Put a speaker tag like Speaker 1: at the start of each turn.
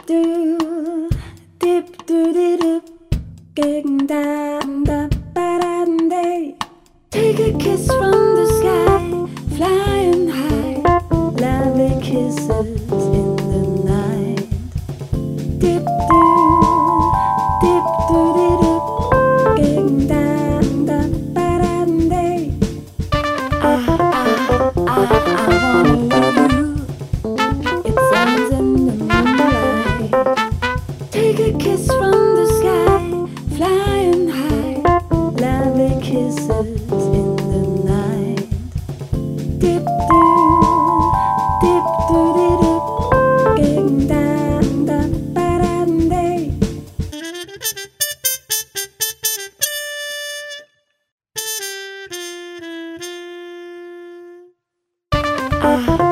Speaker 1: do, dip do di do, getting down da ba da day. Take a kiss from the sky, flying high, lovely kisses in the night. Dip do di do, getting down da ba da day. I wanna love you. It sounds in the moonlight. Take a kiss from the sky, flying high, lovely kisses in the night. Dip do di do, getting down da ba da day. Ah.